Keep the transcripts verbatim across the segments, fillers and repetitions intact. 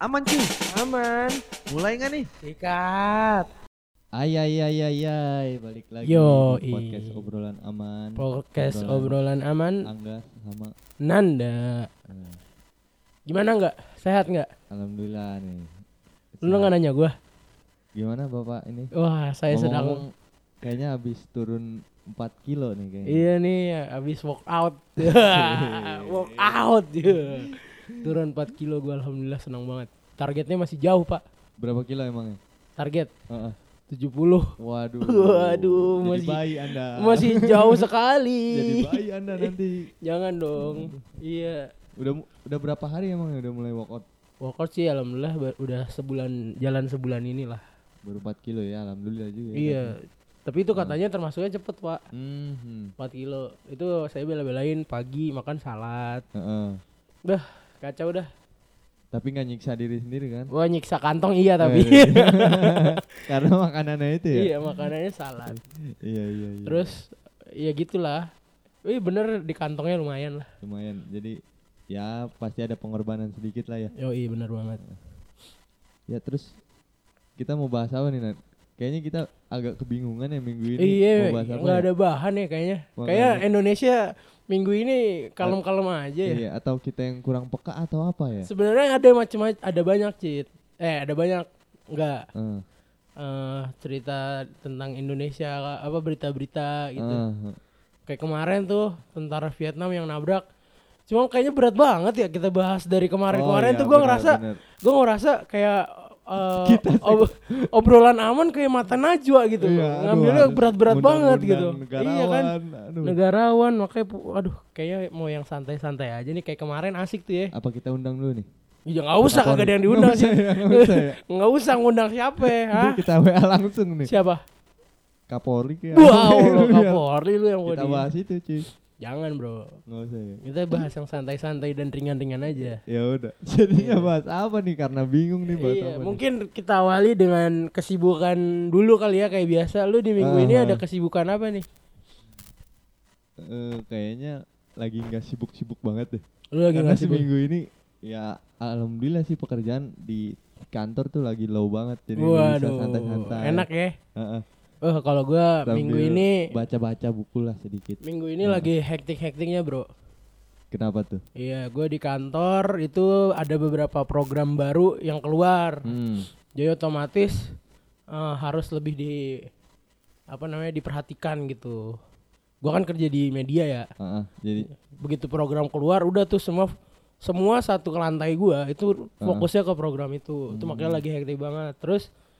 Aman cuy, Aman. mulai nggak nih? Sikat. Ay ay ay ay ay balik lagi Yo, di i. podcast obrolan aman. Podcast obrolan aman. Angga sama Nanda. eh, Gimana nggak? Sehat nggak? alhamdulillah nih. Lu nggak nanya gua? Gimana Bapak ini? Wah, saya sedang. Ngomong-ngomong, kayaknya habis turun empat kilo nih kayaknya. Iya nih, abis walk out. walk out. ya. Turun empat kilo gua, alhamdulillah senang banget. Targetnya masih jauh, Pak. Berapa kilo emangnya? Target Heeh. tujuh puluh. Waduh. Waduh, Jadi masih- bayi Anda. Masih jauh sekali. Jadi bayi Anda nanti. Jangan dong. Iya. Udah mu- udah berapa hari emangnya udah mulai walkout? Walkout sih alhamdulillah ba- udah sebulan, jalan sebulan inilah. Baru empat kilo ya, alhamdulillah juga. ya. Iya. Tapi itu katanya termasuknya cepet, Pak. Hmm. empat kilo. Itu saya bela-belain pagi makan salad. Heeh. Kacau dah. Tapi nggak nyiksa diri sendiri kan? Wah, nyiksa kantong iya tapi. Eh. Karena makanannya itu ya. Iya, makanannya salad. Iya iya iya. Terus ya gitulah. Wih, bener di kantongnya lumayan lah. lumayan. Jadi ya pasti ada pengorbanan sedikit lah ya. Yoi, bener banget. Ya terus kita mau bahas apa nih Nat? Kayaknya kita agak kebingungan ya minggu ini Iya, mau bahas apa nggak ya? ada bahan ya kayaknya. Makanya. Kayak Indonesia minggu ini kalem-kalem aja ya. Iya, atau kita yang kurang peka atau apa ya? Sebenarnya ada macam-macam, ada banyak Cit. Eh, ada banyak enggak Eh, eh cerita tentang Indonesia, apa berita-berita gitu. eh, Kayak kemarin tuh tentara Vietnam yang nabrak. Cuma kayaknya berat banget ya kita bahas dari kemarin-kemarin oh, tuh iya, gue benar, ngerasa benar. gue ngerasa kayak eh, ob- obrolan aman kayak mata najwa gitu. Iya, aduh, Ngambilnya harus berat-berat banget gitu. undang-undang Iya kan? negarawan, aduh. Negarawan makanya pu- aduh kayaknya mau yang santai-santai aja nih kayak kemarin asik tuh ya. Apa kita undang dulu nih? Ya nggak usah, Kapolri. kagak ada yang diundang Nggak sih. usah ya, nggak usah ya. Nggak usah ngundang siapa ya? Ini Hah? kita W A langsung nih. Siapa? Kapolri kayak. Wow, lo Kapolri lu yang mau Kita di- bahas itu cuy. Jangan bro, Nggak usah ya. kita bahas yang santai-santai dan ringan-ringan aja. Ya udah. Jadinya bahas apa nih karena bingung nih bahas Iya, apa nih. mungkin kita awali dengan kesibukan dulu kali ya kayak biasa. Lu di minggu ini Aha. ada kesibukan apa nih? Eh, kayaknya lagi nggak sibuk-sibuk banget deh. Lu lagi Karena nggak sibuk? seminggu ini ya alhamdulillah sih pekerjaan di kantor tuh lagi low banget jadi bisa Waduh, santai-santai. enak ya. Heeh. Oh kalau gua Sambil minggu ini baca-baca buku lah sedikit. minggu ini Nah. lagi hektik-hektiknya bro. Kenapa tuh? Iya, gua di kantor itu ada beberapa program baru yang keluar. Hmm. Jadi otomatis eh, harus lebih di apa namanya diperhatikan gitu. Gua kan kerja di media ya. Heeh, jadi Begitu program keluar udah tuh semua semua satu ke lantai gua itu fokusnya ke program itu. Itu makanya lagi hektik banget. Terus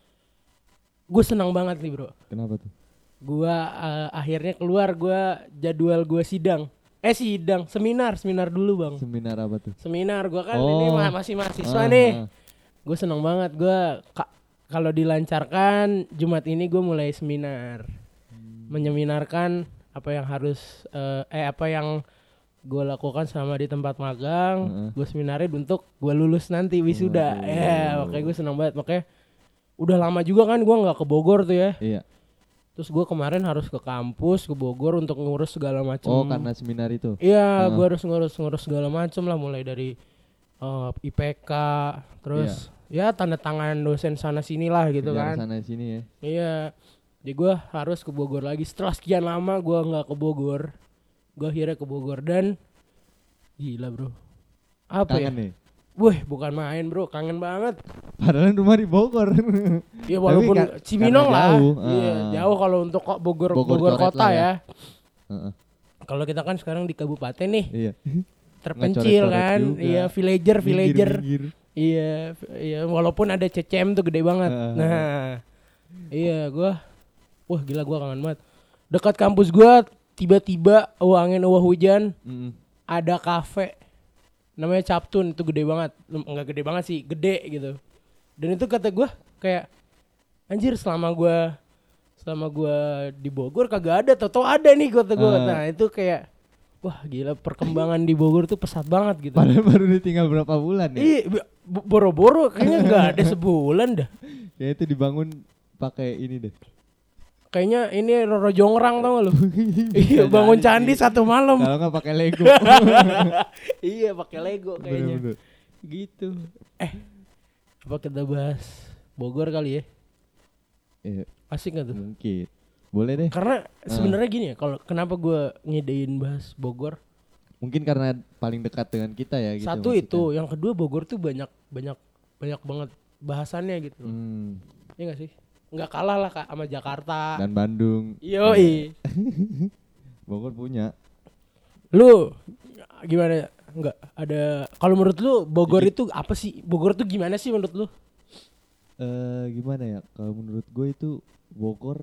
gue senang banget nih bro. kenapa tuh? Gua eh, akhirnya keluar gua jadwal gua sidang. Eh sidang, seminar, seminar dulu bang. Seminar apa tuh? Seminar gua kan Oh. ini ma- masih mahasiswa Ah, nih. ah. Gue senang banget gua ka- kalau dilancarkan Jumat ini gue mulai seminar. Hmm. Menyeminarkan apa yang harus eh, eh apa yang gue lakukan selama di tempat magang. Heeh. Gue seminarin untuk gue lulus nanti wisuda. Waduh. Ya, makanya gue senang banget. Makanya udah lama juga kan gue nggak ke Bogor tuh ya. Iya. Terus gue kemarin harus ke kampus ke Bogor untuk ngurus segala macam. Oh, karena seminar itu. Iya, Heeh. gue harus ngurus-ngurus segala macam lah, mulai dari eh, I P K, terus ya tanda tangan dosen sana sini lah gitu Kerjaan kan. sana sini ya. Iya, jadi gue harus ke Bogor lagi. Setelah sekian lama gue nggak ke Bogor, gue akhirnya ke Bogor dan gila bro. Apa Kangen ya? nih. Wih, bukan main bro, kangen banget. Padahal rumah di Bogor. Ya walaupun ka- Cibinong karena lah, jauh, iya ah. jauh kalau untuk kok Bogor Bogor Bogor, coret kota lah ya. ya. Heeh. Kalau kita kan sekarang di kabupaten nih, Iya. terpencil Ngecoret-coret kan, juga. iya villager villager. Minggir-minggir. Iya, f- iya walaupun ada C C M tuh gede banget. Heeh. Nah, iya gua, wah gila gua kangen banget. Dekat kampus gua tiba-tiba oh angin oh hujan Mm-mm. ada kafe namanya Captun, itu gede banget. Lem- Enggak gede banget sih, gede gitu. Dan itu kata gua kayak anjir selama gua selama gua di Bogor kagak ada, tau-tau ada nih kata gua. Ah. Nah, itu kayak wah gila perkembangan di Bogor tuh pesat banget gitu. Padahal baru ditinggal berapa bulan ya? Iya, b- b- boro-boro kayaknya nggak ada sebulan dah. Ya itu dibangun pakai ini deh. Kayaknya ini Roro Jongrang tau gak lu? Iya, bangun jadi candi sih. satu malam. Kalau nggak pakai Lego. Iya, pakai Lego kayaknya. Bener-bener. Gitu. Eh, Apa kita bahas Bogor kali ya? Eh, Asik gak tuh? mungkin. Boleh deh. Karena sebenarnya gini ya, kalau kenapa gue ngedein bahas Bogor? Mungkin karena paling dekat dengan kita ya gitu. Satu maksudnya. itu, yang kedua Bogor tuh banyak banyak banyak banget bahasannya gitu. Hmm. Iya gak sih? Nggak kalah lah Kak sama Jakarta. Dan Bandung. Yoi. Bogor punya. Lu gimana? Enggak ada. Kalau menurut lu Bogor Jadi- itu apa sih? Bogor tuh gimana sih menurut lu? Eh gimana ya? Kalau menurut gue itu Bogor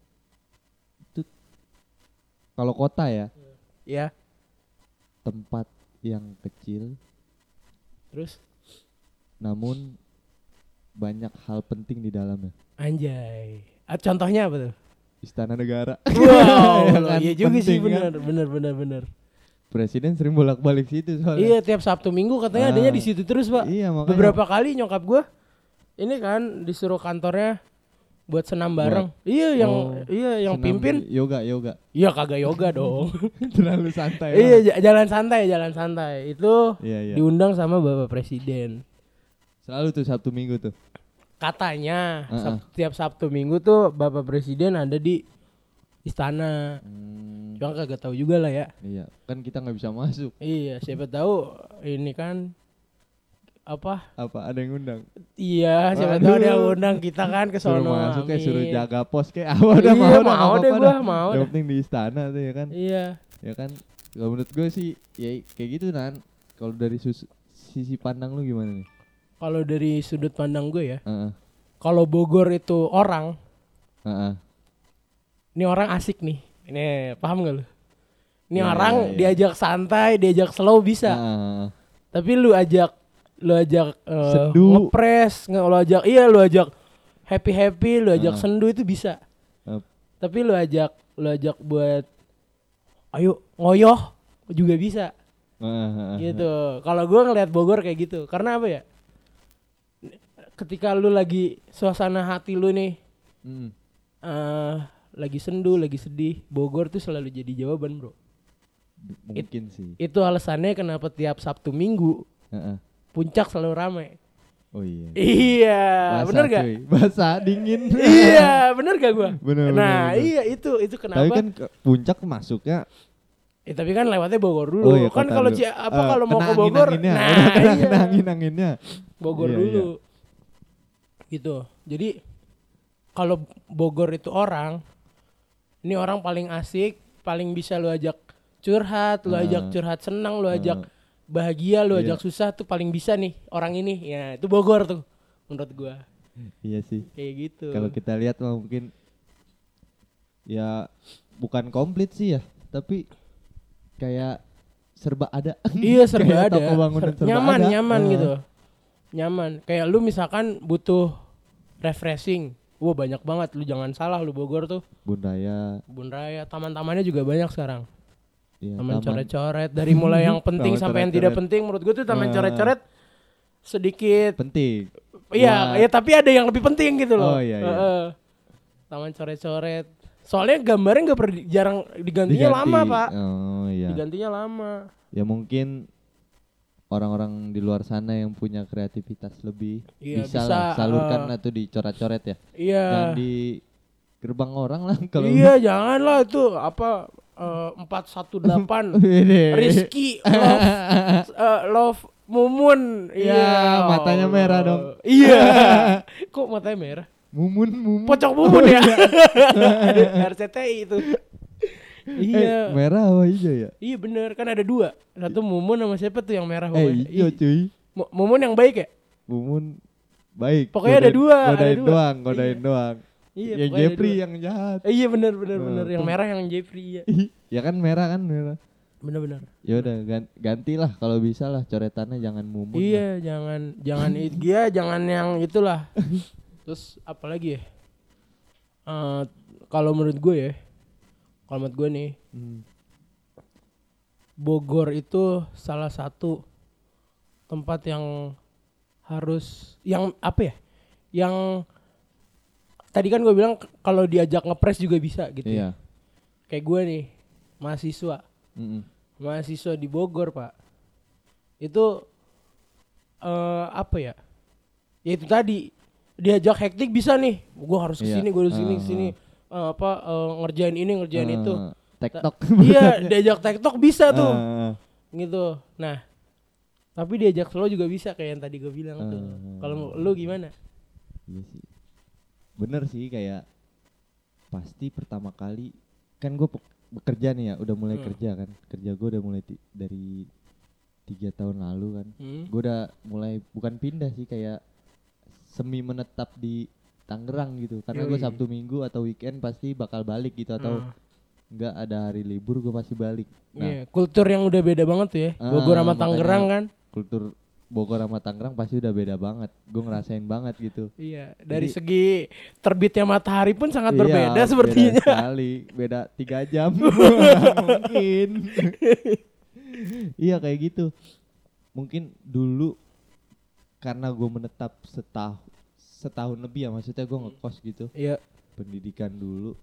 itu kalau kota ya, Ya, tempat yang kecil terus namun banyak hal penting di dalamnya. anjay. Ah, contohnya apa tuh? Istana Negara. Wow, Ya loh, kan? iya juga sih, Penting kan? benar, benar, benar, benar. Presiden sering bolak-balik situ soalnya. Iya, tiap Sabtu Minggu katanya adanya Ah. di situ terus, Pak. Iya, makanya. Beberapa kali nyokap gua ini kan disuruh kantornya buat senam bareng. Iya, yang Oh, iya yang senam pimpin. yoga, yoga. Iya kagak yoga dong. Terlalu santai. Iya, banget. j- jalan santai, jalan santai. Itu Iya, iya. diundang sama Bapak Presiden. Selalu tuh Sabtu Minggu tuh. Katanya Uh-uh. Sab- tiap Sabtu Minggu tuh Bapak Presiden ada di istana. Hmm, Cuma kagak tahu juga lah ya. iya, kan kita nggak bisa masuk. Iya, siapa tahu ini kan apa? Apa ada yang undang? Iya, siapa Waduh. tahu dia undang kita kan ke Suruh sono. masuk kayak amin. suruh jaga pos kayak apa udah Iya, mau dah, mau nggak deh apa-apa gua, dah. mau Yang dah. penting di istana tuh ya kan. Iya. Ya kan. Kalau menurut gue sih ya kayak gitu Nan. Kalau dari sus- sisi pandang lu gimana nih? Kalau dari sudut pandang gue ya, Heeh. kalau Bogor itu orang, Heeh. ini orang asik nih. Ini paham gak lu? Ini Iya, orang iya, iya. diajak santai, diajak slow bisa. Heeh. Tapi lu ajak lu ajak eh, Sendu. ngepres, nge, lu ajak iya lu ajak happy happy, lu ajak Heeh. sendu itu bisa. Ep. Tapi lu ajak lu ajak buat ayo ngoyoh juga bisa Heeh, heeh. gitu. Kalau gua ngelihat Bogor kayak gitu, karena apa ya? Ketika lu lagi suasana hati lu nih Mm. eh lagi sendu, lagi sedih, Bogor tuh selalu jadi jawaban, Bro. Mungkin sih. Itu alasannya kenapa tiap Sabtu Minggu Heeh. Puncak selalu ramai. Oh iya. Iya, Basah, bener gak? cuy. Basah, dingin. Iya, bener gak gua? Bener, Nah, bener, bener. iya itu itu kenapa? Tapi kan ke- puncak masuknya Eh, tapi kan lewatnya Bogor dulu. oh iya, Kan kota kalau dulu. Ci- apa Eh, kalau mau kena ke Bogor, angin-anginnya. nah Udah kena, iya. kena angin-anginnya. Bogor Iya, dulu. Gitu. Jadi kalau Bogor itu orang, ini orang paling asik, paling bisa lu ajak curhat, lu Ah. ajak curhat senang, lu ajak Ah. bahagia, lu Iya. ajak susah tuh paling bisa nih orang ini. Ya, itu Bogor tuh menurut gua. Iya sih. Kayak gitu. Kalau kita lihat mah mungkin ya bukan komplit sih ya, tapi kayak serba ada. Iya serba Kayak ada. toko bangunan Ser- serba nyaman, ada. nyaman Nah. gitu. Nyaman. Kayak lu misalkan butuh refreshing. Wah banyak banget, lu jangan salah lu Bogor tuh. Budaya, Kebun Raya, taman-tamannya juga banyak sekarang. ya, Taman coret-coret dari mulai yang penting Taman sampai yang tidak coret-coret. penting. Menurut gue tuh taman Ah. coret-coret sedikit. penting. Iya, Wah. ya tapi ada yang lebih penting gitu loh. Oh, iya, iya. Heeh. Taman coret-coret. Soalnya gambarnya nggak pernah di- jarang digantinya Diganti. lama pak. Oh iya. Digantinya lama. Ya mungkin orang-orang di luar sana yang punya kreativitas lebih Iya, bisa, bisa, lah salurkan uh, atau dicoret-coret ya. Iya. Jangan di gerbang orang lah kalau Iya, jangan lah itu apa eh, empat satu delapan Ini. Rizky Love eh, Love Mumun. Iya, matanya merah dong. Iya. Kok matanya merah? Mumun mumun. Pocong Mumun ya. R C T I itu. Eh, Iya. merah apa hijau ya? Iya bener, kan ada dua. Satu Mumun sama siapa tuh yang merah Eh pokoknya. hijau Ih, cuy. Mu- Mumun yang baik ya? Mumun baik. Pokoknya ada Godain- dua, ada Godain dua. doang, godain Iya. doang. Iya, Yang pokoknya ada Jeffrey dua. yang jahat. Eh, iya bener bener Eh, bener, yang tuh. merah yang Jeffrey ya. Ya kan merah kan merah. Bener bener. Ya udah gan- gantilah kalau bisa lah coretannya jangan mumun. lah. Iya, jangan jangan it- dia jangan yang itulah. Terus apalagi ya? Eh, kalau menurut gue ya, kalau menurut gue nih, Hmm. Bogor itu salah satu tempat yang harus yang apa ya? Yang tadi kan gue bilang k- kalau diajak ngepres juga bisa gitu. Iya. Kayak gue nih, mahasiswa, Mm-mm. mahasiswa di Bogor, Pak. Itu eh apa ya? ya itu tadi diajak hektik bisa nih, gue harus kesini, Iya. gue harus kesini, Uh, kesini uh, apa uh, ngerjain ini, ngerjain uh, itu. TikTok. Iya, diajak TikTok bisa tuh, Uh, gitu. Nah, tapi diajak slow juga bisa kayak yang tadi gue bilang uh, tuh. Kalau lu gimana? Iya sih, bener sih kayak pasti pertama kali kan gue bekerja nih ya, udah mulai Hmm. kerja kan, kerja gue udah mulai ti- dari tiga tahun lalu kan, Hmm. gue udah mulai bukan pindah sih kayak semi menetap di Tangerang gitu, karena gue Yoi. Sabtu Minggu atau weekend pasti bakal balik gitu, atau Hmm. enggak ada hari libur gue pasti balik. Nah, Iya, kultur yang udah beda banget tuh ya. Ah, Bogor sama makanya Tangerang kan. kultur Bogor sama Tangerang pasti udah beda banget, gue ngerasain banget gitu. Iya, dari Jadi- segi terbitnya matahari pun sangat Iya, berbeda sepertinya. Beda sekali, beda tiga jam mungkin. Iya kayak gitu. Mungkin dulu karena gue menetap setahun setahun lebih ya, maksudnya gue ngekos gitu, Iya. pendidikan dulu.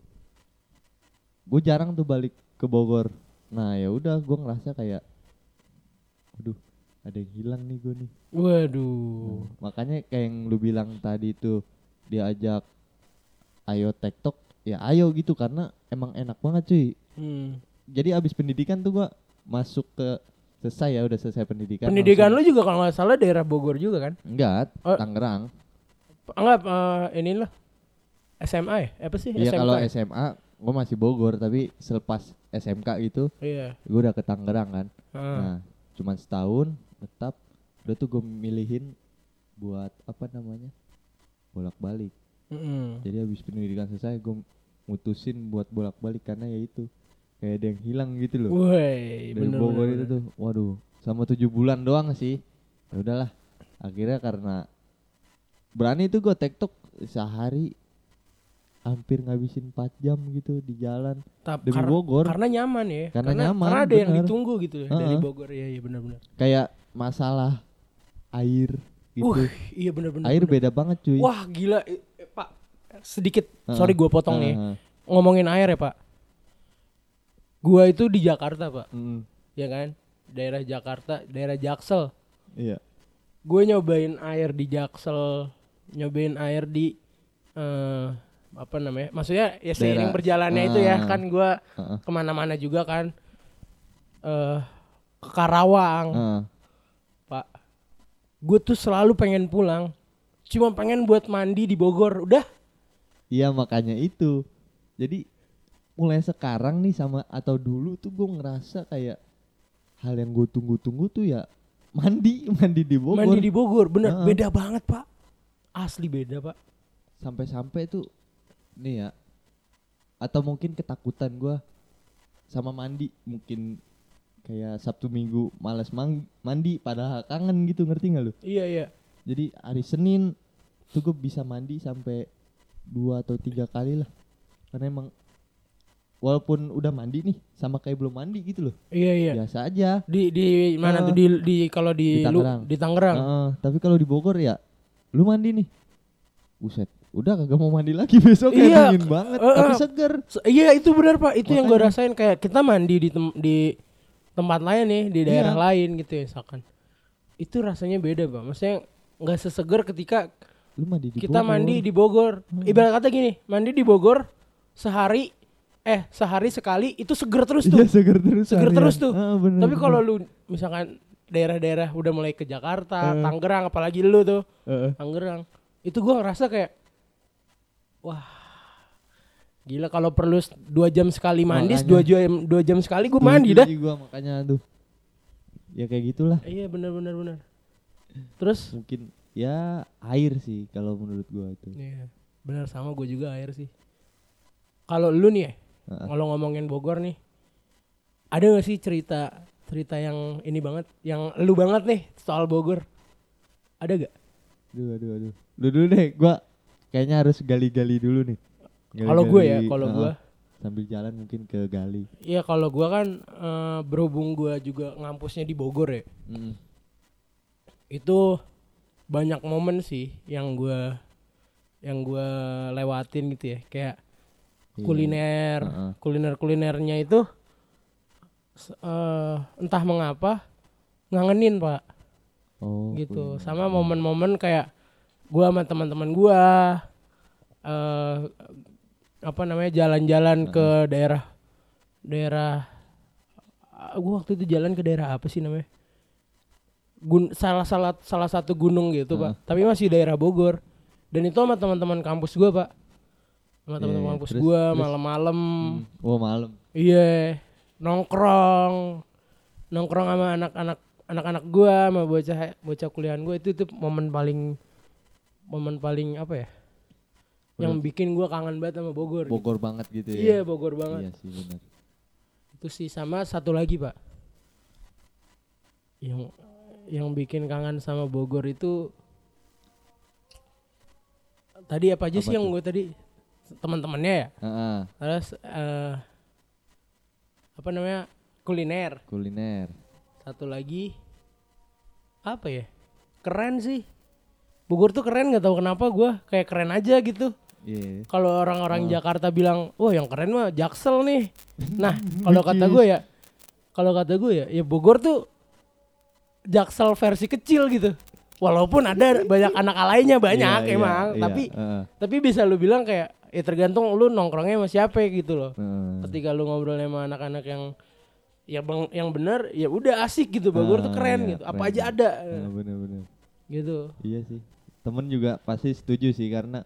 Gue jarang tuh balik ke Bogor. Nah ya udah, gue ngerasa kayak, aduh, ada yang hilang nih gue nih. Waduh. Nah, makanya kayak yang lu bilang tadi tuh, diajak ayo TikTok, ya ayo gitu, karena emang enak banget cuy. Hmm. Jadi abis pendidikan tuh gua masuk ke, selesai ya, udah selesai pendidikan. Pendidikan langsung- lu juga kalau nggak salah daerah Bogor juga kan? Enggak, Oh. Tangerang. Enggak, uh, ini lah. S M A ya? Apa sih? Iya S M K kalau ya? S M A gua masih Bogor, tapi selepas S M K gitu Iya. gua udah ke Tangerang kan. Ah. Nah, cuman setahun tetap udah tuh gue milihin buat apa namanya? Bolak-balik. Mm-mm. Jadi habis pendidikan selesai gue mutusin buat bolak-balik karena ya itu kayak ada yang hilang gitu loh. Woi, Dari bener Bogor bener, itu bener. tuh, waduh, sama tujuh bulan doang sih. Ya udahlah, akhirnya karena berani tuh gue TikTok sehari hampir ngabisin empat jam gitu di jalan Tap- demi kar- Bogor. Karena nyaman ya. Karena nyaman, Karena ada yang bener. ditunggu gitu ya dari Uh-uh. Bogor. Iya, iya benar-benar. Kayak masalah air gitu. Uh, iya benar-benar. Air benar. beda banget cuy. Wah, gila. Eh, eh, Pak, sedikit Uh-uh. sorry gua potong nih. Uh-uh. Ngomongin air ya, Pak. Gua itu di Jakarta, Pak. Mm, Ya kan? Daerah Jakarta, daerah Jaksel. iya. Gue nyobain air di Jaksel, nyobain air di eh apa namanya? Maksudnya ya seiring Daerah- berjalannya itu ya Ah. kan gue Uh-uh. kemana-mana juga kan. Eh ke Karawang, Uh, Pak. Gue tuh selalu pengen pulang, cuma pengen buat mandi di Bogor. Udah. Iya makanya itu. Jadi mulai sekarang nih sama atau dulu tuh gue ngerasa kayak hal yang gue tunggu-tunggu tuh ya mandi, mandi di Bogor. Mandi di Bogor, bener. Heeh. Beda banget, Pak. Asli beda, Pak. Sampai-sampai tuh nih ya, atau mungkin ketakutan gue sama mandi, mungkin kayak Sabtu Minggu malas mang- mandi padahal kangen gitu, ngerti nggak lu? Iya, iya. Jadi hari Senin tuh gue bisa mandi sampai dua atau tiga kali lah, karena emang walaupun udah mandi nih sama kayak belum mandi gitu loh, Iya, iya. biasa aja. Di di mana Ah. tuh di di kalau di Di lu Tangerang. di Tangerang. Heeh, tapi kalau di Bogor ya lu mandi nih, buset, udah kagak mau mandi lagi besok, kayak Iya, dingin banget uh, uh. tapi seger. Se- Iya itu benar Pak, itu yang gue Makanya. rasain kayak kita mandi di tem- di tempat lain nih, di daerah Iya. lain gitu ya misalkan. Itu rasanya beda Pak, maksudnya nggak seseger ketika Lu mandi di kita Bogor. mandi di Bogor. Hmm. Ibarat kata gini, mandi di Bogor sehari eh sehari sekali itu seger terus tuh. Iya seger terus. Seger harian. terus tuh. Ah, bener, Tapi kalau bener. lu misalkan daerah-daerah udah mulai ke Jakarta, Eh. Tangerang, apalagi lu tuh Heeh. Tangerang, itu gua ngerasa kayak wah gila, kalau perlu s- dua jam sekali mandi, Makanya. dua jam dua jam sekali gue Setuju mandi dah. sih gua makanya tuh. Ya kayak gitulah. Iya benar benar benar. Terus Mungkin ya air sih kalau menurut gua itu. iya benar, sama gue juga air sih. Kalau lu nih ya, Heeh. kalau ngomongin Bogor nih, ada gak sih cerita cerita yang ini banget, yang lu banget nih soal Bogor? Ada gak? Aduh aduh aduh. Lu dulu deh, gua kayaknya harus gali-gali dulu nih. Kalau gue ya, Gali-gali, kalau heeh, gue, sambil jalan mungkin ke gali. iya kalau gue kan eh, berhubung gue juga ngampusnya di Bogor ya, Mm. itu banyak momen sih yang gue yang gue lewatin gitu ya, kayak Iya. kuliner, Heeh. kuliner kulinernya itu s- eh, entah mengapa ngangenin Pak, Oh, gitu. kuliner. Sama momen-momen kayak gua sama teman-teman gua eh apa namanya jalan-jalan ke daerah daerah gua waktu itu jalan ke daerah apa sih namanya? Gun, salah salah salah satu gunung gitu, Uh. Pak. Tapi masih daerah Bogor. Dan itu sama teman-teman kampus gua, Pak. Sama teman-teman Yeah, kampus terus- gua terus- malam-malam. Hmm. Oh malam. Iya, nongkrong. Nongkrong sama anak-anak anak-anak gua sama bocah bocah kuliahan gua itu itu momen paling momen paling apa ya? Yang bikin gua kangen banget sama Bogor. gitu. Bogor banget gitu ya. Iya, Bogor banget. Iya sih benar. Itu sih sama satu lagi, Pak. Yang yang bikin kangen sama Bogor itu tadi apa aja Apa sih yang tuh? gue tadi teman-temannya ya. Heeh, Terus eh, apa namanya kuliner. kuliner. Satu lagi apa ya? Keren sih. Bogor tuh keren nggak tahu kenapa gue kayak keren aja gitu. Iya. Kalau orang-orang Oh. Jakarta bilang, wah yang keren mah Jaksel nih. Nah kalau kata gue ya, kalau kata gue ya, ya Bogor tuh Jaksel versi kecil gitu. Walaupun ada banyak anak alainya banyak Iya, emang, iya, tapi iya, heeh, tapi bisa lu bilang kayak ya tergantung lu nongkrongnya sama siapa gitu loh. heeh. Ketika lu ngobrol sama anak-anak yang ya bang yang benar ya udah asik gitu. Bogor tuh Ah, keren iya, gitu. Apa keren. aja ada Ah, bener-bener. gitu. Iya sih. Temen juga pasti setuju sih karena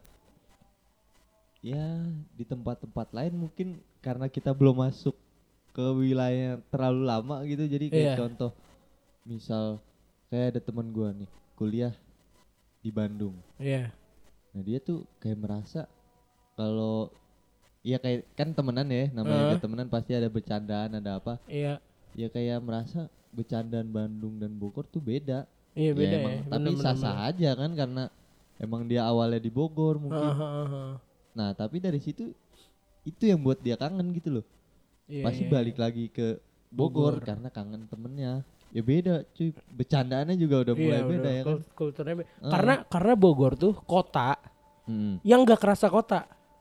ya di tempat-tempat lain mungkin karena kita belum masuk ke wilayah yang terlalu lama gitu, jadi kayak Iya. contoh misal kayak ada teman gua nih kuliah di Bandung. Iya. Nah dia tuh kayak merasa kalau ya kayak kan temenan ya, namanya Heeh. juga temenan pasti ada bercandaan, ada apa. Iya. Ya kayak merasa bercandaan Bandung dan Bogor tuh beda. Iya beda ya. emang, tapi Bener-bener, sah-sah bener. aja kan karena emang dia awalnya di Bogor mungkin. Ah, ah, ah, ah. Nah tapi dari situ itu yang buat dia kangen gitu loh. Iya, Pasti iya, balik lagi ke Bogor, Bogor. karena kangen temennya. Ya beda cuy, bercandaannya juga udah mulai Iya, beda udah, ya kan. kul- kulturnya be- Ah. karena karena Bogor tuh kota Mm-mm. yang gak kerasa kota.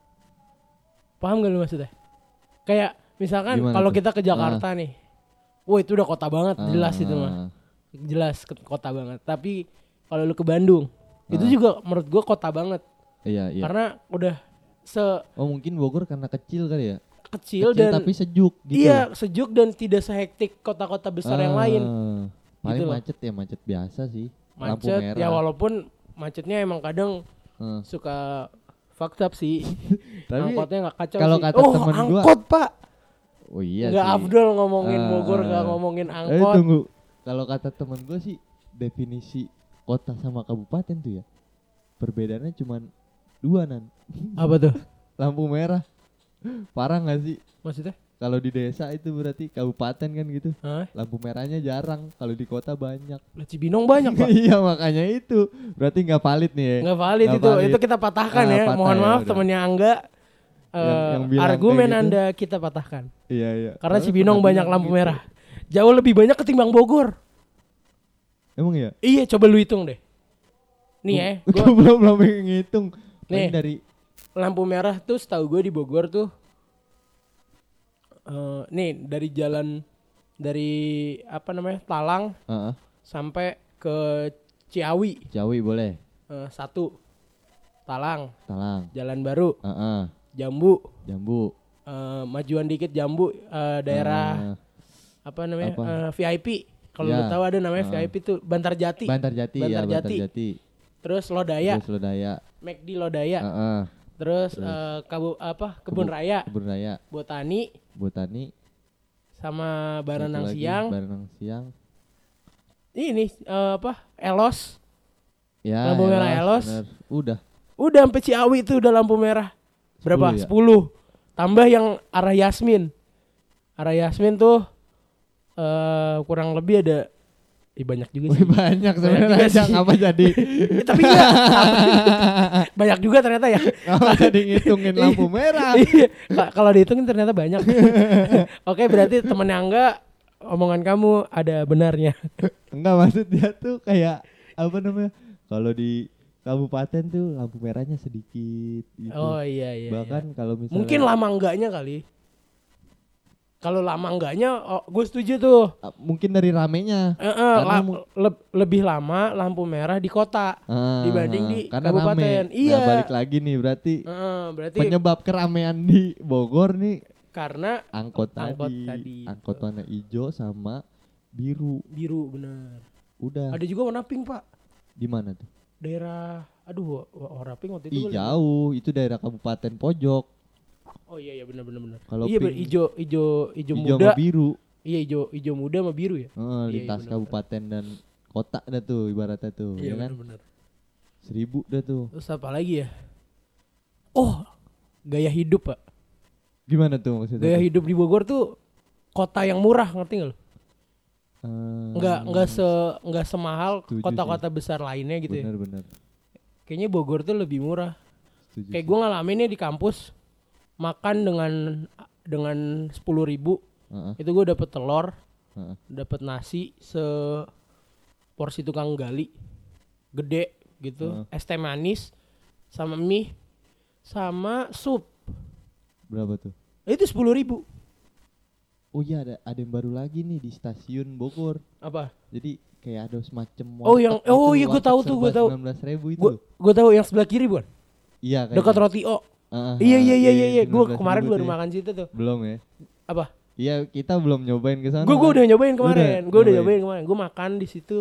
Paham gak lu maksudnya? Kayak misalkan Gimana kalau tuh? kita ke Jakarta nih, wah itu udah kota banget, jelas itu mah, Ah, jelas ke kota banget. Tapi kalau lu ke Bandung, itu Ah. juga menurut gua kota banget, Iya iya. karena udah se Oh mungkin Bogor karena kecil kali ya. kecil, Kecil dan tapi sejuk gitu. iya sejuk dan tidak sehektik kota-kota besar yang Ah, lain. Paling Gitu loh. macet ya macet biasa sih. Lampu Macet, merah. ya walaupun macetnya emang kadang Heeh. suka fucked up sih. Tapi Angkotnya nggak kacau kalau sih. kata oh, temen gua- angkot pak. oh iya Nggak sih. afdol ngomongin Ah, Bogor, nggak ah. ngomongin Eh angkot. tunggu. Kalau kata temen gue sih definisi kota sama kabupaten tuh ya perbedaannya cuman dua nan. Apa tuh? Lampu merah. Parah nggak sih? Maksudnya? Kalau di desa itu berarti kabupaten kan gitu. Hah? Lampu merahnya jarang. Kalau di kota banyak. Lah Cibinong banyak pak. Iya makanya itu. Berarti nggak valid nih ya. Nggak valid Nggak itu. valid. Itu kita patahkan Ah, ya. patah Mohon ya, maaf udah. temennya Angga. Yang- Eh, yang bilang argumen kayak gitu. Anda kita patahkan. Iya iya. Karena Soalnya Cibinong pernah banyak bilang lampu gitu. merah. Jauh lebih banyak ketimbang Bogor. Emang ya? Iya, coba lu hitung deh. Nih ya, Gue gua belum belum ngitung. Nih. Paling dari lampu merah tuh setahu gue di Bogor tuh eh nih dari jalan dari apa namanya Talang Heeh. sampai ke Ciawi Jawi boleh. eh, satu Talang Talang. Jalan Baru Heeh. Jambu Jambu. eh, majuan dikit Jambu eh, daerah Heeh. apa namanya apa? eh, V I P kalau Ya. lu tahu ada namanya Heeh. V I P tuh Bantar Jati Bantar Jati ya, Bantar Bantar Jati. Jati. terus Lodaya Terus Lodaya. McD Lodaya Heeh. terus, Terus. eh, kabu apa Kebun Kebu- Raya Kebun Raya, Botani Botani, sama satu Baranang lagi, Siang Baranang Siang. ini eh, apa Elos Ya, Lampu merah Elos. bener. Udah. udah sampai Ciawi itu udah lampu merah berapa sepuluh ya? sepuluh tambah yang arah Yasmin arah Yasmin tuh eh kurang lebih ada Ih, banyak juga Wih, sih banyak juga sebenarnya sih. apa jadi? Eh, tapi enggak banyak juga ternyata ya Apa jadi ngitungin lampu merah? Iya, Ka- kalau dihitungin ternyata banyak oke berarti temennya enggak omongan kamu ada benarnya Enggak, maksud dia tuh kayak apa namanya? Kalau di kabupaten tuh lampu merahnya sedikit gitu. oh iya iya, Bahkan iya. kalau misalnya mungkin lama enggaknya kali kalau lama enggaknya oh, gue setuju tuh. Ah, mungkin dari ramenya. Eh, eh, Karena la- mu- le- lebih lama lampu merah di kota Ah, dibanding di karena kabupaten. rame. Iya. Nah, balik lagi nih berarti Eh, eh, berarti penyebab keramaian di Bogor nih karena angkot, Angkot tadi. tadi. Angkot warna hijau sama biru. biru bener. Udah. Ada juga warna pink pak. Di mana tuh? Daerah, aduh wa- warna pink waktu itu. Ih, gua liat. jauh, itu daerah kabupaten pojok. Oh iya iya benar benar benar. Kalau Iya pink, ber- hijau hijau hijau hijau muda. sama biru. Iya hijau hijau muda sama biru ya. Eh, Iya, lintas iya, kabupaten dan kota dah tuh ibaratnya tuh, Iya ya kan? benar benar. Seribu dah tuh. Terus apa lagi ya? Oh, gaya hidup pak. Gimana tuh maksudnya? Gaya tuh? hidup di Bogor tuh kota yang murah, ngerti nggak lo? Eh, Nggak nggak se nggak semahal Setuju kota-kota besar lainnya gitu ya. Bener-bener. Kayaknya Bogor tuh lebih murah. Setuju Kayak sih. gue ngalamin nih di kampus makan dengan dengan sepuluh ribu Heeh, itu gue dapet telur, heeh. dapet nasi se porsi tukang gali gede gitu, Heeh. es teh manis sama mie sama sup. Berapa tuh? Itu sepuluh ribu. Oh iya, ada ada yang baru lagi nih di stasiun Bogor. Apa? Jadi kayak ada semacam Oh, warteg yang- gitu, oh iya, gua warteg tahu tuh, gua serba tahu. sembilan belas ribu itu. Gue gue tahu yang sebelah kiri bukan? Iya kayaknya. Dekat roti O. Heeh, Iya iya heeh, iya iya. Gue sembilan belas kemarin ribu baru tuh ya. makan situ tuh. Belum ya? Apa? Iya, kita belum nyobain ke sana. Gue gue kan? udah nyobain Lu kemarin. udah Gue udah nyobain? nyobain kemarin. Gue makan di situ.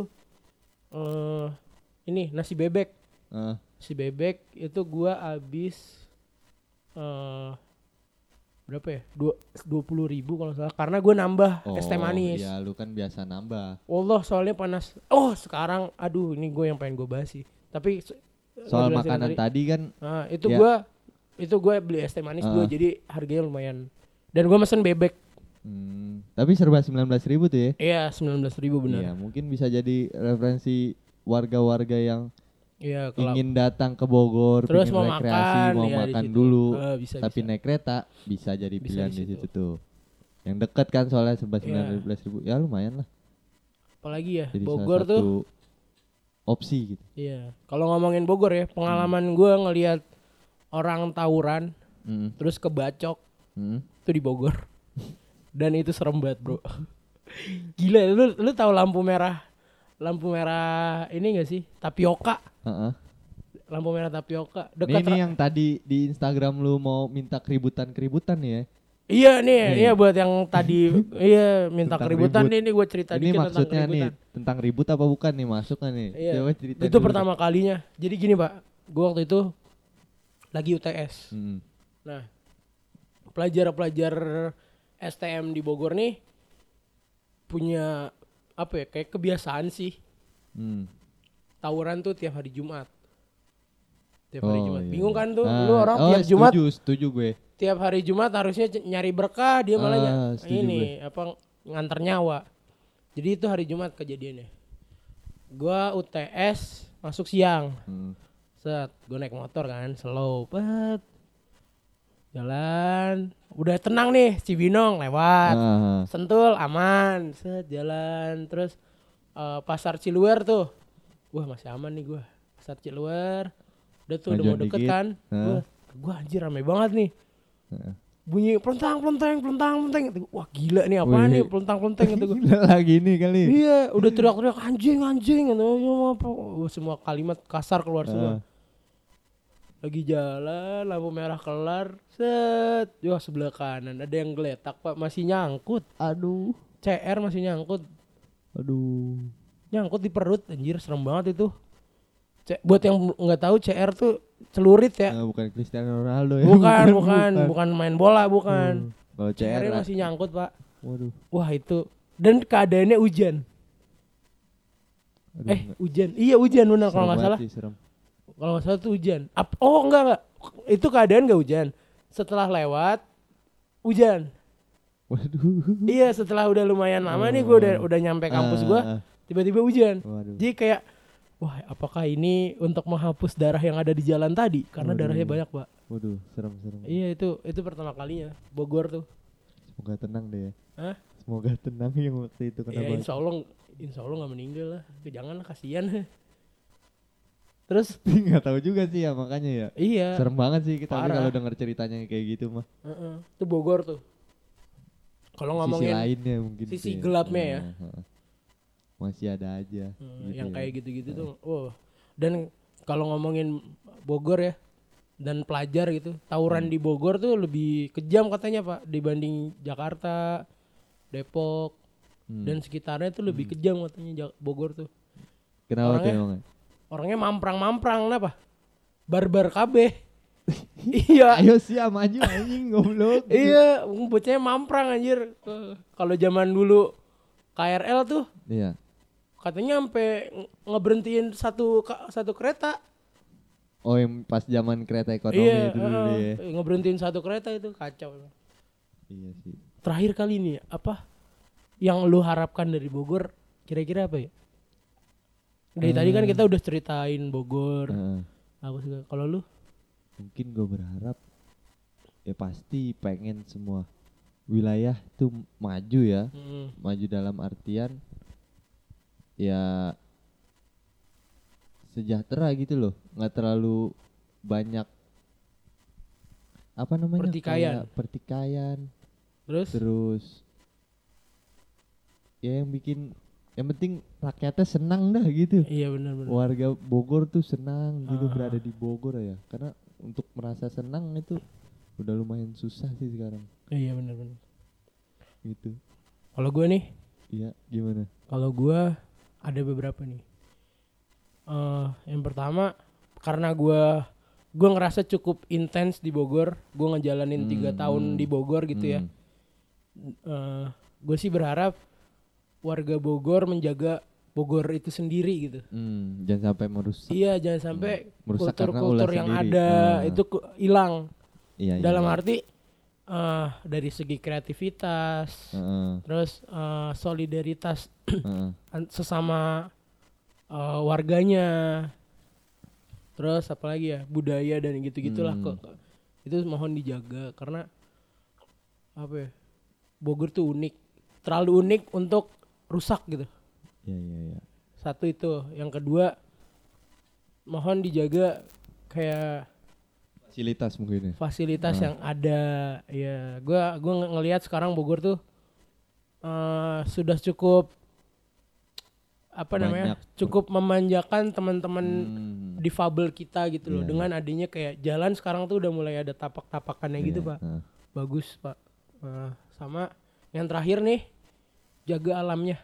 eh ini nasi bebek. Heeh. Nasi bebek itu gue abis eh berapa ya? Dua dua puluh ribu kalau nggak salah. Karena gue nambah es teh manis. Iya, lu kan biasa nambah. Allah soalnya panas. Oh sekarang, aduh ini gue yang pengen gue bahas sih. Tapi se- Soal ngejelasin makanan tadi, tadi kan nah, itu ya. gue itu gue beli es teh manis Ah. dua, jadi harganya lumayan. Dan gue mesen bebek. hmm, tapi serba sembilan belas ribu tuh ya. Iya sembilan belas ribu benar. Iya, mungkin bisa jadi referensi warga-warga yang Iya kalau ingin datang ke Bogor, terus pengen mau rekreasi, makan, mau ya, di makan situ. dulu. Eh, bisa, tapi bisa. naik kereta bisa jadi Bisa pilihan di di situ. situ tuh. Yang dekat kan soalnya serba Iya. sembilan belas ribu. Ya lumayan lah. Apalagi ya Jadi Bogor salah tuh. satu opsi gitu. Iya. Kalau ngomongin Bogor ya, pengalaman gue ngelihat orang tawuran Mm, terus kebacok mm. itu di Bogor. Dan itu serem banget, Bro. Gila, lu lu tahu lampu merah? Lampu merah ini enggak sih? Tapioka. Heeh. Lampu merah tapioka Nih, dekat. nih yang tadi di Instagram lu mau minta keributan-keributan nih ya. Iya nih, Nih. iya buat yang tadi iya minta Tentang keributan ribut. nih, nih gue cerita Ini dikit tentang maksudnya nih keributan. tentang ribut apa bukan nih, masuk kan nih? Iya. Coba cerita Itu dulu. pertama kalinya. Jadi gini, Pak. Gue waktu itu lagi U T S. Mm, Nah, pelajar-pelajar S T M di Bogor nih punya apa ya, kayak kebiasaan sih mm. tawuran tuh tiap hari Jumat. Tiap hari Oh, Jumat. iya. Bingung kan tuh, Ah, lu orang oh, tiap Jumat, Setuju, setuju gue. tiap hari Jumat harusnya c- nyari berkah, dia malah Ah, ny- setuju ini apa nganter nyawa. Jadi itu hari Jumat kejadiannya. Gua U T S masuk siang. Mm. Set, gue naik motor kan, slow, pet. Jalan, udah tenang nih, Cibinong lewat. Ah, Sentul aman, set jalan. Terus eh, pasar Ciluer tuh. Wah, masih aman nih gua. Pasar Ciluer. Udah tuh udah Majuan mau deket dikit. kan. Heeh. Gua, gua anjir rame banget nih. Heeh. Bunyi pelentang pelentang pelentang pelentang. Wah, gila nih apaan Wih. nih pelentang pelentang gitu gua. Gila lagi nih kali. Iya, udah teriak-teriak anjing anjing gitu. Apa? Wah, semua kalimat kasar keluar semua. Ah. Lagi jalan, lampu merah kelar, set, wah sebelah kanan ada yang geletak Pak, masih nyangkut, Aduh. C R masih nyangkut, Aduh. nyangkut di perut, anjir serem banget itu. C- buat yang nggak tahu C R tuh celurit ya, Ah, bukan Cristiano Ronaldo ya. bukan, bukan, bukan main bola, bukan. Hmm. Kalau C R C R masih nyangkut Pak, Waduh. wah itu, dan keadaannya hujan, Aduh, eh nggak- hujan, iya hujan benar kalau serem nggak banget salah, sih, serem. kalau nggak salah tuh hujan. Ap- oh enggak enggak, itu keadaan nggak hujan, setelah lewat hujan. Waduh. Iya setelah udah lumayan lama nih gue udah udah nyampe kampus gue, Ah, tiba-tiba hujan. Waduh. Jadi kayak wah apakah ini untuk menghapus darah yang ada di jalan tadi? Karena Waduh. darahnya banyak Pak. Waduh, serem-serem. Iya itu itu pertama kalinya Bogor tuh. Semoga tenang deh ya. Hah? Semoga tenang yang waktu itu kena Ya banjir. insya Allah insya Allah nggak meninggal lah. Jangan lah kasihan. Terus Nggak tahu juga sih ya makanya ya. iya. Serem banget sih kita Parah. kalau denger ceritanya kayak gitu mah. Heeh. Itu Bogor tuh. Kalau sisi ngomongin lainnya mungkin sisi tuh gelapnya ya. Nah, heeh. Masih ada aja Hmm, gitu yang ya. kayak gitu-gitu tuh. Oh. Dan kalau ngomongin Bogor ya dan pelajar gitu, tawuran Hmm. di Bogor tuh lebih kejam katanya Pak dibanding Jakarta, Depok Hmm. dan sekitarnya tuh lebih kejam katanya Jak- Bogor tuh. Kenapa tuh orangnya- emangnya? Orangnya mamprang-mamprang kenapa? Barbar kabeh. Iya. Ayo sih maju anjing goblok. Iya, bocahnya mamprang anjir. Eh, Kalau zaman dulu K R L tuh Iya. katanya sampai nge- ngeberhentiin satu ka- satu kereta. Oh yang pas zaman kereta ekonomi Iya, itu dulu uh, ya. ngeberhentiin satu kereta itu kacau. Iya sih. Terakhir kali ini apa yang lu harapkan dari Bogor kira-kira apa ya? Dari Eh. tadi kan kita udah ceritain Bogor. Heeh. Apa sih kalau lu? Mungkin gue berharap ya pasti pengen semua wilayah tuh maju ya. Mm. Maju dalam artian ya sejahtera gitu loh, nggak terlalu banyak apa namanya Pertikaian. kayak pertikaian Terus? terus ya yang bikin yang penting rakyatnya senang dah gitu. Iya benar-benar. Warga Bogor tuh senang gitu Ah. berada di Bogor ya, karena untuk merasa senang itu udah lumayan susah sih sekarang Iya benar-benar. gitu. Kalau gue nih, Iya gimana? kalau gue ada beberapa nih. Eh, yang pertama karena gue gue ngerasa cukup intens di Bogor, gue ngejalanin Hmm, tiga tahun hmm, di Bogor gitu ya. Hmm. Eh, gue sih berharap warga Bogor menjaga Bogor itu sendiri gitu. Hmm, jangan sampai merusak. Iya, jangan sampai Merusak karena kultur-kultur ulah yang sendiri. ada Ah. itu ku- hilang. Iya, Dalam iya. arti eh dari segi kreativitas, Heeh, terus eh, solidaritas heeh. an- sesama eh, warganya, terus apalagi ya budaya dan gitu-gitulah Hmm. kok. Itu mohon dijaga karena apa ya? Bogor tuh unik, terlalu unik untuk rusak gitu. Iya, iya, iya. Satu itu, yang kedua mohon dijaga kayak Fasilitas mungkin ya. fasilitas Ah. yang ada. Ya, gua gua ng- ngelihat sekarang Bogor tuh eh, sudah cukup apa namanya? Banyak. Cukup memanjakan teman-teman Hmm. difabel kita gitu loh. Iya, Dengan adanya kayak jalan sekarang tuh udah mulai ada tapak-tapakannya gitu, Iya, Pak. heeh. Bagus, Pak. Eh, sama yang terakhir nih, jaga alamnya.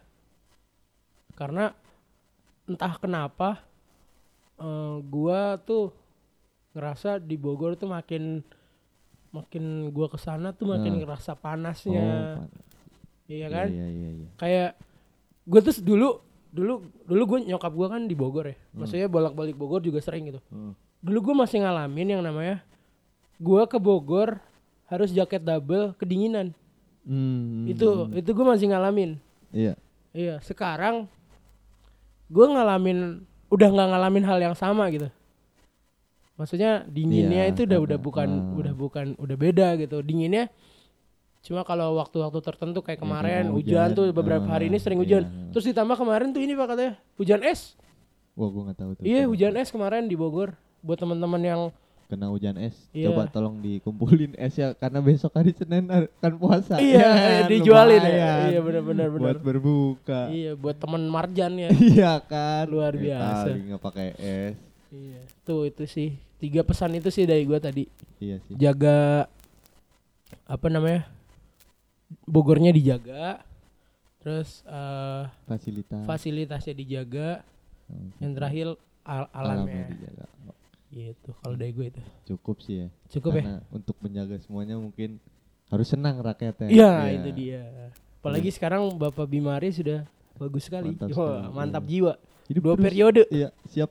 Karena entah kenapa eh, gua tuh ngerasa di Bogor tuh makin makin gua kesana tuh makin Nah. ngerasa Oh, panasnya, pan- iya kan? Iya, iya, iya. Kayak gua tuh dulu dulu dulu gue nyokap gua kan di Bogor ya, Hmm. maksudnya bolak-balik Bogor juga sering gitu. Hmm. Dulu gua masih ngalamin yang namanya gua ke Bogor harus jaket double kedinginan. Hmm, Itu hmm. itu gua masih ngalamin. Iya. Iya, sekarang gue ngalamin, udah nggak ngalamin hal yang sama gitu. Maksudnya dinginnya Iya, itu udah karena- udah bukan ah. udah bukan udah beda gitu. Dinginnya cuma kalau waktu-waktu tertentu kayak Iya, kemarin kayak hujan, hujan. tuh beberapa Ah, hari ini sering hujan. iya. Terus ditambah kemarin tuh ini Pak katanya hujan es. Wah, gua nggak tahu tuh. Iya, Coba. hujan es kemarin di Bogor. Buat teman-teman yang Kena hujan es. Iya. Coba tolong dikumpulin es ya, karena besok hari Senin ar- kan puasa. iya Ya, dijualin ya. lumayan. Iya benar-benar benar. Buat berbuka. Iya, buat teman Marjan ya. Iya kan. Luar Eh, biasa. Kali nggak pakai es. Iya, tuh itu sih. Tiga pesan itu sih dari gua tadi. Iya sih. Jaga apa namanya, Bogornya dijaga, terus eh, Fasilitas. fasilitasnya dijaga, Hmm. yang terakhir al- alamnya, dijaga. Oh, gitu. Kalau dari gue itu cukup sih ya. cukup ya. Karena untuk menjaga semuanya mungkin harus senang rakyatnya. Iya Iya. itu dia. Apalagi sekarang Bapak Bimari sudah bagus sekali. Mantap Wah, sekali, mantap iya. jiwa. Hidup Dua terus. periode. Iya, siap.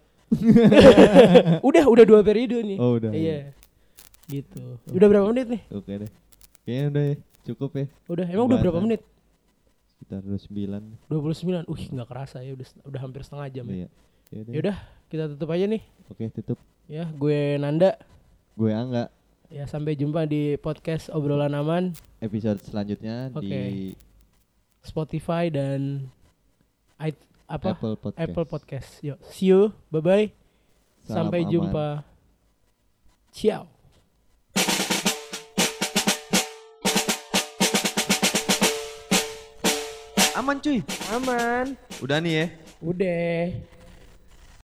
udah udah dua periode nih. Oh, udah. Iya. Gitu. Udah berapa menit nih? Oke deh. Kayaknya udah ya. Cukup ya. Udah. Emang udah berapa Pembahasan. menit? Sekitar dua puluh sembilan. dua puluh sembilan. Wih, nggak kerasa ya, udah udah hampir setengah jam ya. Iya. Yaudah. Yaudah, kita tutup aja nih. Oke, tutup. Ya, gue Nanda. Gue Angga. Ya, sampai jumpa di podcast Obrolan Aman, Episode selanjutnya Oke. di Spotify dan i- apa? Apple Podcast. Apple Podcast. Yuk, see you. Bye bye. Salam Sampai aman. jumpa. Ciao. Aman cuy. Aman. Udah nih ya. Udah.